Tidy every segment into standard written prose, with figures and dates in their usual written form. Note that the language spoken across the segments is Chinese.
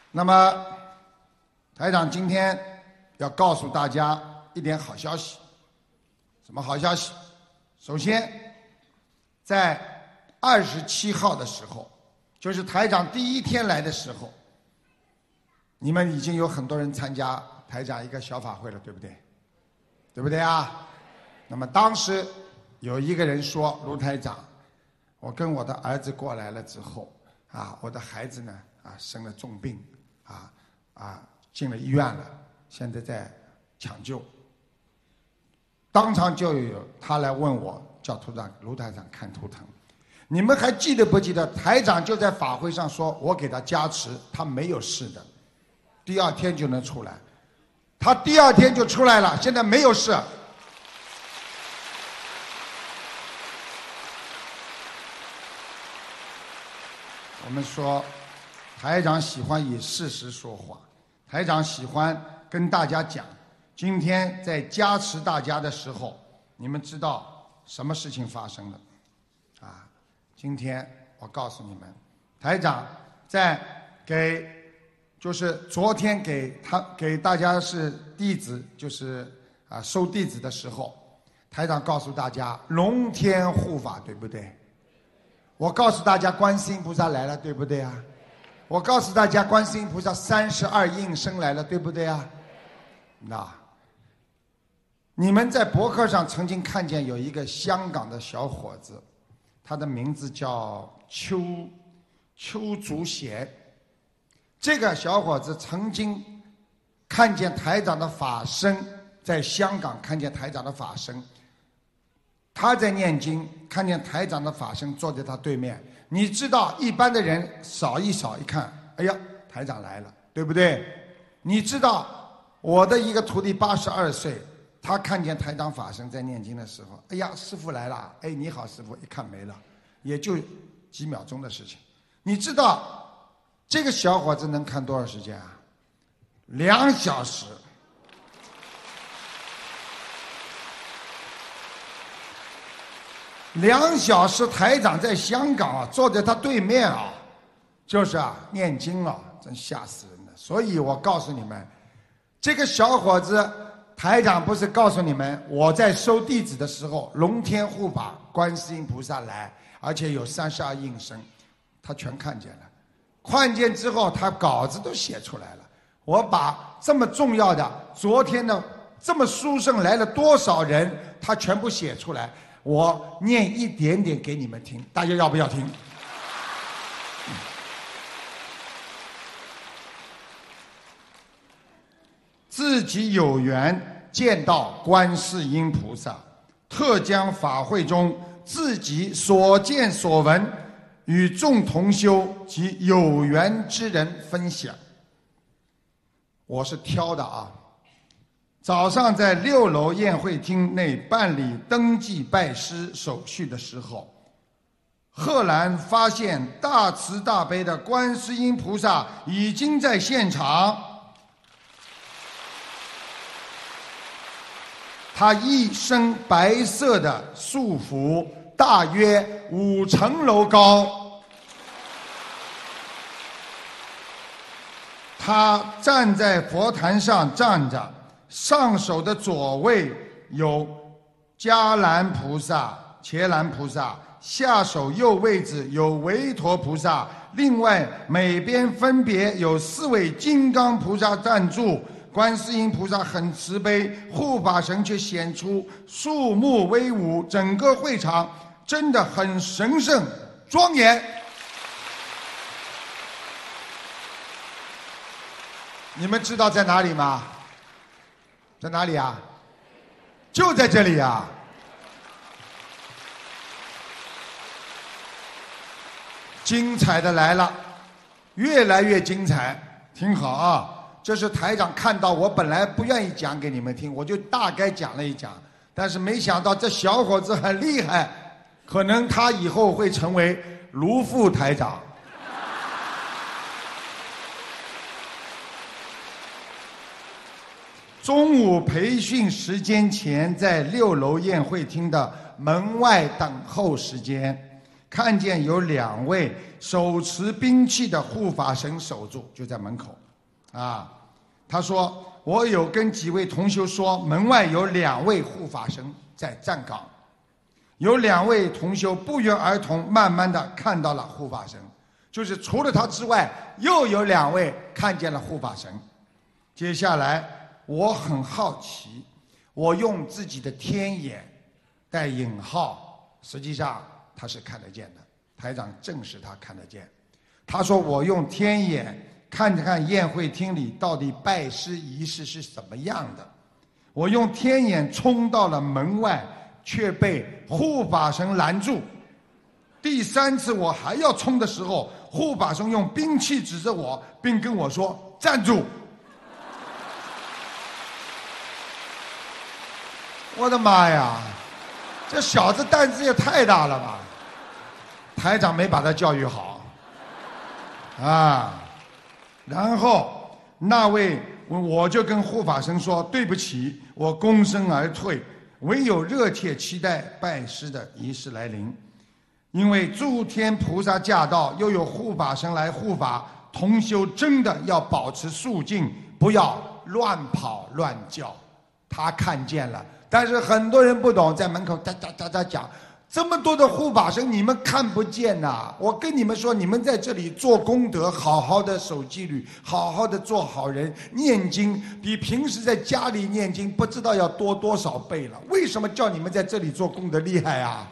那么，台长今天要告诉大家一点好消息。什么好消息？首先，在27号的时候，就是台长第一天来的时候，你们已经有很多人参加台长一个小法会了，对不对？对不对啊？那么当时有一个人说：“卢台长，我跟我的儿子过来了之后，我的孩子呢生了重病，进了医院了，现在在抢救。”当场就有他来问我，叫卢台长看图腾。你们还记得不记得台长就在法会上说，我给他加持，他没有事的，第二天就能出来。他第二天就出来了，现在没有事。我们说，台长喜欢以事实说话，台长喜欢跟大家讲。今天在加持大家的时候，你们知道什么事情发生了？今天我告诉你们，台长在就是昨天给大家是弟子，就是收弟子的时候，台长告诉大家龙天护法，对不对？我告诉大家观世音菩萨来了，对不对啊？我告诉大家观世音菩萨32应声来了，对不对啊？你们在博客上曾经看见有一个香港的小伙子，他的名字叫邱竹贤。这个小伙子曾经看见台长的法身，在香港看见台长的法身，他在念经，看见台长的法身坐在他对面。你知道一般的人扫一看，哎呀，台长来了，对不对？你知道我的一个徒弟82岁，他看见台长法身在念经的时候，哎呀，师父来了，哎，你好师父，一看没了，也就几秒钟的事情。你知道这个小伙子能看多少时间啊？2小时。2小时，台长在香港坐在他对面就是念经真吓死人了。所以我告诉你们，这个小伙子，台长不是告诉你们，我在收弟子的时候，龙天护法观世音菩萨来，而且有32应声，他全看见了。看见之后，他稿子都写出来了。我把这么重要的昨天的这么殊胜来了多少人，他全部写出来。我念一点点给你们听，大家要不要听？自己有缘见到观世音菩萨，特将法会中自己所见所闻与众同修及有缘之人分享。我是挑的早上在6楼宴会厅内办理登记拜师手续的时候，赫然发现大慈大悲的观世音菩萨已经在现场。他一身白色的素服，大约5层楼高。他站在佛坛上站着，上手的左位有迦兰菩萨、伽蓝菩萨，下手右位置有维陀菩萨，另外每边分别有4位金刚菩萨站住。观世音菩萨很慈悲，护法神却显出肃穆威武，整个会场真的很神圣庄严。你们知道在哪里吗？在哪里啊？就在这里啊！精彩的来了，越来越精彩，听好啊！这是台长看到，我本来不愿意讲给你们听，我就大概讲了一讲，但是没想到这小伙子很厉害，可能他以后会成为卢副台长。中午培训时间前，在6楼宴会厅的门外等候时间， 看见有2位手持兵器的护法神守住，就在门口。他说我有跟几位同修说，门外有2位护法神在站岗。有2位同修不约而同慢慢的看到了护法神，就是除了他之外，又有2位看见了护法神。接下来我很好奇，我用自己的天眼带引号，实际上他是看得见的，台长证实他看得见。他说我用天眼看看宴会厅里到底拜师仪式是什么样的，我用天眼冲到了门外，却被护法神拦住。第3次我还要冲的时候，护法神用兵器指着我，并跟我说站住。我的妈呀，这小子胆子也太大了吧！台长没把他教育好然后那位我就跟护法神说对不起，我躬身而退，唯有热切期待拜师的仪式来临。因为诸天菩萨驾到，又有护法神来护法，同修真的要保持肃静，不要乱跑乱叫。他看见了，但是很多人不懂，在门口哒讲，这么多的护法神你们看不见呐！我跟你们说，你们在这里做功德，好好的守纪律，好好的做好人，念经比平时在家里念经不知道要多少倍了。为什么叫你们在这里做功德厉害啊？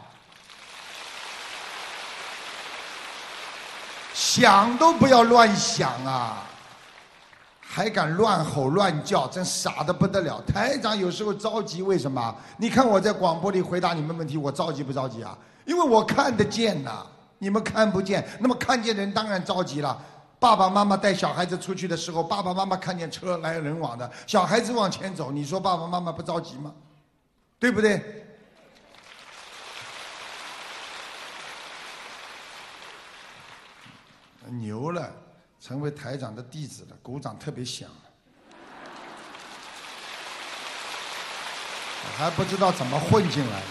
想都不要乱想啊！还敢乱吼乱叫，真傻得不得了。台长有时候着急，为什么？你看我在广播里回答你们问题，我着急不着急啊？因为我看得见呐，你们看不见。那么看见人当然着急了。爸爸妈妈带小孩子出去的时候，爸爸妈妈看见车来人往的，小孩子往前走，你说爸爸妈妈不着急吗？对不对？牛了，成为台长的弟子了，鼓掌特别响。我还不知道怎么混进来的。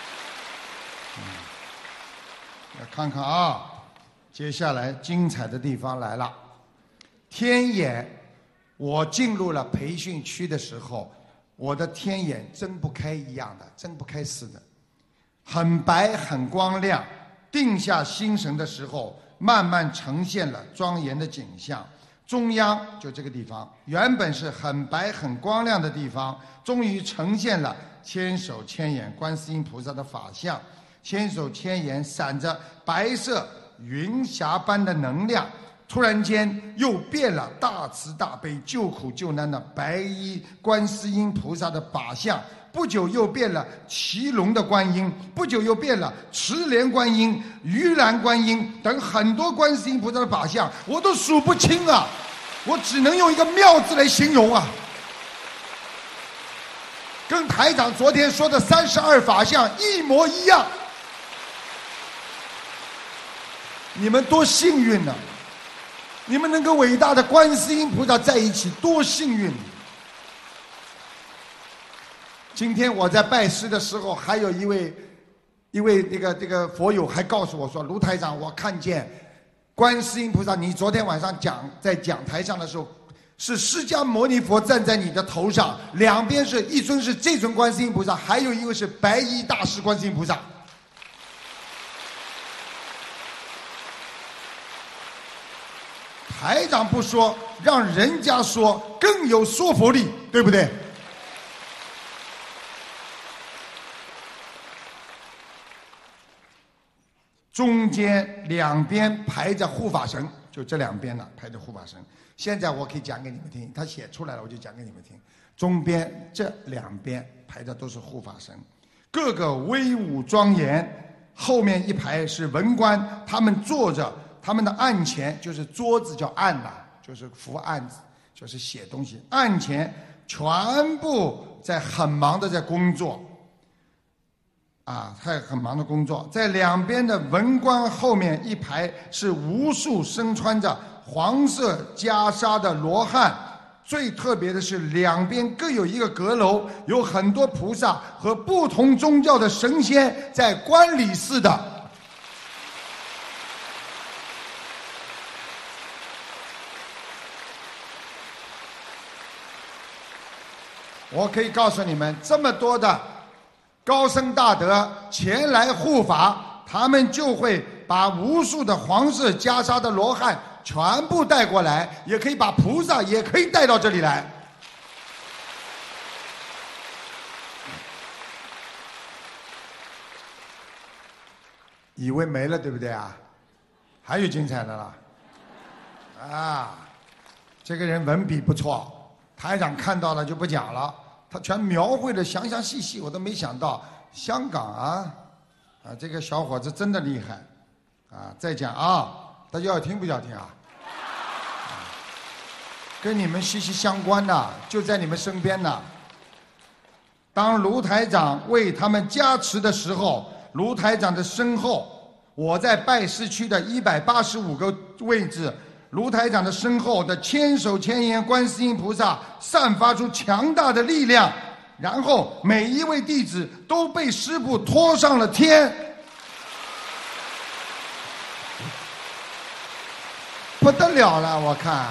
来看看啊，接下来精彩的地方来了。天眼，我进入了培训区的时候，我的天眼睁不开一样的，睁不开似的，很白很光亮。定下心神的时候，慢慢呈现了庄严的景象。中央就这个地方，原本是很白很光亮的地方，终于呈现了千手千眼观世音菩萨的法相。千手千眼闪着白色云霞般的能量，突然间又变了大慈大悲救苦救难的白衣观世音菩萨的法相。不久又变了骑龙的观音，不久又变了持莲观音、玉兰观音等很多观世音菩萨的法相，我都数不清啊！我只能用一个妙字来形容啊，跟台长昨天说的32法相一模一样。你们多幸运啊！你们能跟伟大的观世音菩萨在一起，多幸运！今天我在拜师的时候，还有一位这个佛友还告诉我说，卢台长，我看见观世音菩萨，你昨天晚上在讲台上的时候，是释迦牟尼佛站在你的头上，两边是一尊是这尊观世音菩萨，还有一位是白衣大士观世音菩萨。台长不说，让人家说更有说服力，对不对？中间两边排着护法神，就这两边呢排着护法神。现在我可以讲给你们听，他写出来了，我就讲给你们听。中边这两边排的都是护法神，个个威武庄严。后面一排是文官，他们坐着，他们的案前就是桌子叫案呐，就是扶案子，就是写东西。案前全部在很忙的在工作。很忙的工作，在两边的文官后面一排是无数身穿着黄色袈裟的罗汉。最特别的是，两边各有一个阁楼，有很多菩萨和不同宗教的神仙在观礼似的。 我可以告诉你们，这么多的高僧大德前来护法，他们就会把无数的黄色袈裟的罗汉全部带过来，也可以把菩萨也可以带到这里来。以为没了，对不对啊？还有精彩的了。啊，这个人文笔不错，台长看到了就不讲了，他全描绘的详详细细，我都没想到香港啊，这个小伙子真的厉害，再讲啊，大家要听不要听啊？跟你们息息相关的，就在你们身边呢。当卢台长为他们加持的时候，卢台长的身后，我在拜师区的185个位置，卢台长的身后的千手千眼观世音菩萨散发出强大的力量，然后每一位弟子都被师父拖上了天，不得了了！我看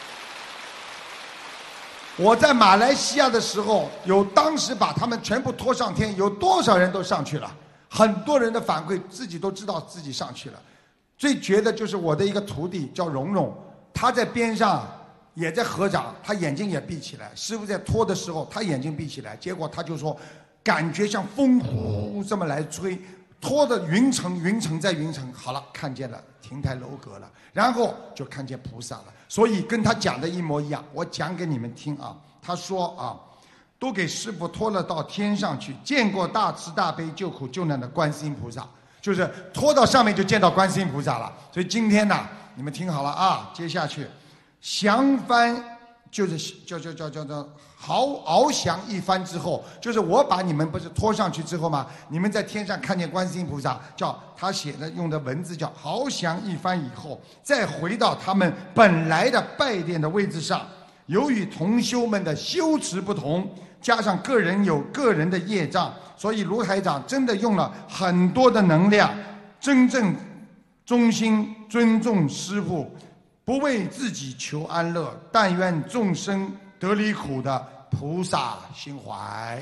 我在马来西亚的时候，当时把他们全部拖上天，有多少人都上去了？很多人的反馈自己都知道自己上去了。最绝的就是我的一个徒弟叫蓉蓉，他在边上也在合掌，他眼睛也闭起来。师父在拖的时候，他眼睛闭起来，结果他就说，感觉像风呼这么来吹，拖的云层云层在云层。好了，看见了亭台楼阁了，然后就看见菩萨了。所以跟他讲的一模一样，我讲给你们听啊。他说啊，都给师父拖了到天上去，见过大慈大悲救苦救难的观世音菩萨，就是拖到上面就见到观世音菩萨了。所以今天呢，你们听好了啊，接下去降幡就是叫翱翔一番之后，就是我把你们不是拖上去之后吗？你们在天上看见观世音菩萨，叫他写的用的文字叫翱翔一番以后，再回到他们本来的拜殿的位置上。由于同修们的修持不同，加上个人有个人的业障，所以卢台长真的用了很多的能量，真正衷心尊重师父，不为自己求安乐，但愿众生得离苦的菩萨心怀。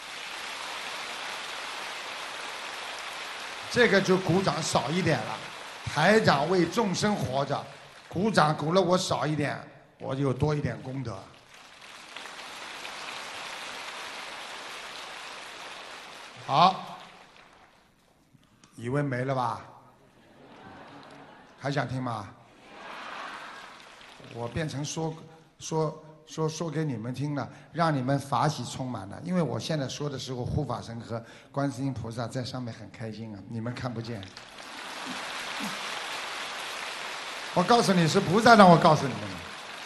这个就鼓掌少一点了，台长为众生活着，鼓掌鼓了我少一点，我就多一点功德。好，以为没了吧？还想听吗？我变成说给你们听了，让你们法喜充满了。因为我现在说的时候，护法神和观世音菩萨在上面很开心啊，你们看不见。我告诉你是菩萨让我告诉你们的，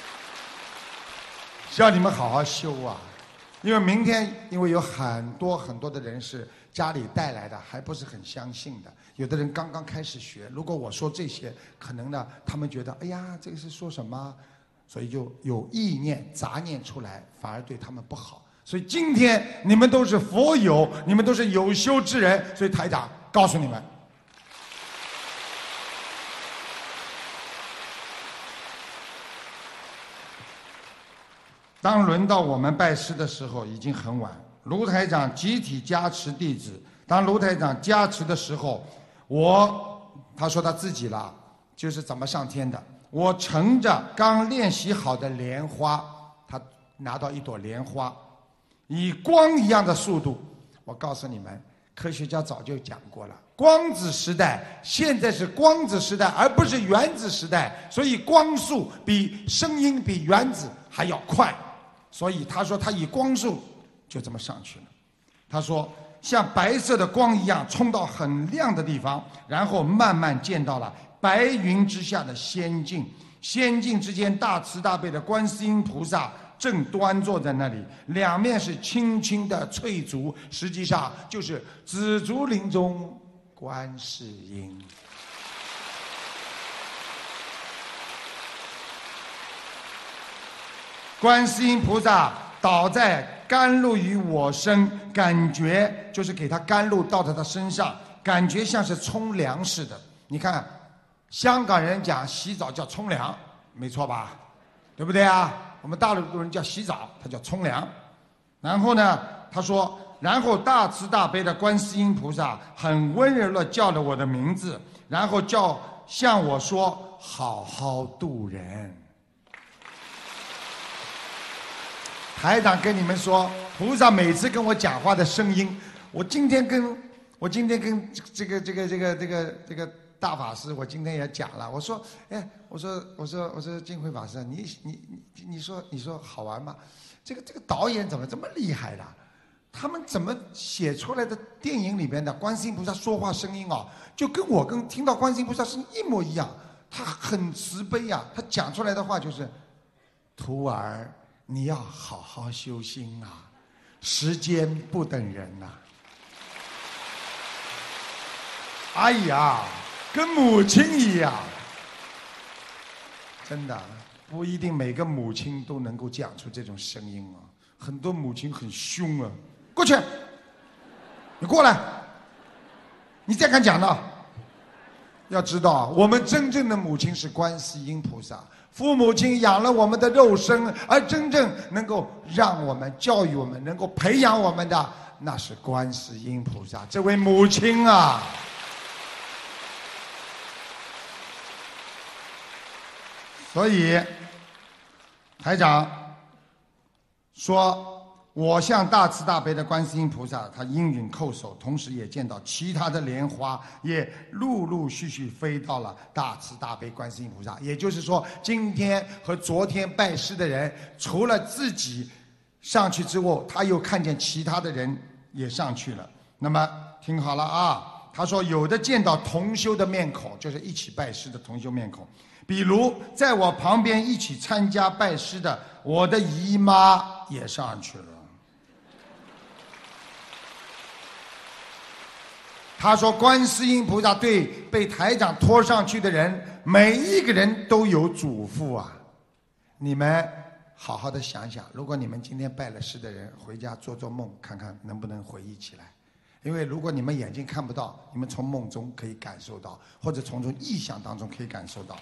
需要你们好好修啊。因为明天，因为有很多的人是家里带来的，还不是很相信的。有的人刚刚开始学，如果我说这些，可能呢，他们觉得，哎呀，这个是说什么？所以就有意念、杂念出来，反而对他们不好。所以今天你们都是佛友，你们都是有修之人，所以台长告诉你们。当轮到我们拜师的时候，已经很晚。卢台长集体加持弟子。当卢台长加持的时候，他说他自己了，就是怎么上天的。我乘着刚练习好的莲花，他拿到一朵莲花，以光一样的速度。我告诉你们，科学家早就讲过了，光子时代现在是光子时代，而不是原子时代，所以光速比声音比原子还要快。所以他说他以光速就这么上去了。他说像白色的光一样冲到很亮的地方，然后慢慢见到了白云之下的仙境。仙境之间，大慈大悲的观世音菩萨正端坐在那里，两面是青青的翠竹，实际上就是紫竹林中观世音。观世音菩萨倒在甘露于我身，感觉就是给他甘露倒在他身上，感觉像是冲凉似的。你看，香港人讲洗澡叫冲凉，没错吧？对不对啊？我们大陆人叫洗澡，他叫冲凉。 然后呢，他说，然后大慈大悲的观世音菩萨很温柔的叫了我的名字，然后向我说好好度人。台长跟你们说，菩萨每次跟我讲话的声音，我今天跟这个大法师，我今天也讲了，我说，哎，我说净慧法师，你说好玩吗？这个导演怎么这么厉害的？他们怎么写出来的电影里边的观世音菩萨说话声音啊，就跟我听到观世音菩萨声音一模一样。他很慈悲啊，他讲出来的话就是：徒儿，你要好好修心啊，时间不等人呐。哎呀，跟母亲一样，真的不一定每个母亲都能够讲出这种声音啊。很多母亲很凶啊，过去，你过来，你再敢讲呢？要知道，我们真正的母亲是观世音菩萨，父母亲养了我们的肉身，而真正能够让我们教育我们、能够培养我们的，那是观世音菩萨，这位母亲啊。所以，台长说，我向大慈大悲的观世音菩萨，他应允叩首，同时也见到其他的莲花也陆陆续续飞到了大慈大悲观世音菩萨。也就是说，今天和昨天拜师的人，除了自己上去之后，他又看见其他的人也上去了。那么听好了啊，他说有的见到同修的面孔，就是一起拜师的同修面孔。比如在我旁边一起参加拜师的我的姨妈也上去了。他说观世音菩萨对被台长拖上去的人，每一个人都有嘱咐啊。你们好好的想想，如果你们今天拜了师的人回家做做梦，看看能不能回忆起来。因为如果你们眼睛看不到，你们从梦中可以感受到，或者从意象当中可以感受到。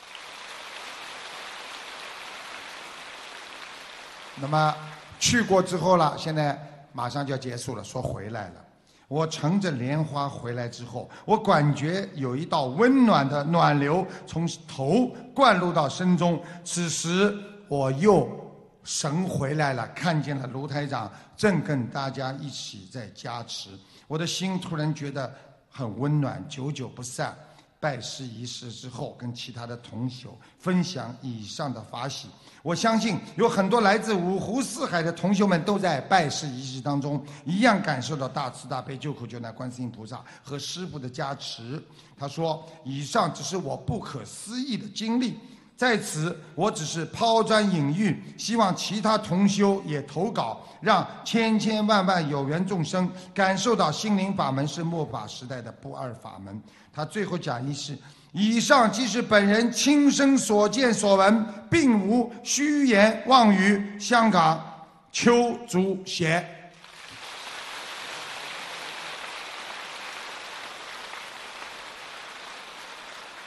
那么去过之后了，现在马上就要结束了，说回来了。我乘着莲花回来之后，我感觉有一道温暖的暖流从头灌入到身中。此时我又神回来了，看见了卢台长正跟大家一起在加持，我的心突然觉得很温暖，久久不散。拜师仪式之后，跟其他的同修分享以上的法喜。我相信有很多来自五湖四海的同修们都在拜师仪式当中一样感受到大慈大悲救苦救难观世音菩萨和师父的加持。他说，以上只是我不可思议的经历，在此我只是抛砖引玉，希望其他同修也投稿，让千千万万有缘众生感受到心灵法门是末法时代的不二法门。他最后讲义是，以上即是本人亲身所见所闻，并无虚言妄语。香港邱竹贤。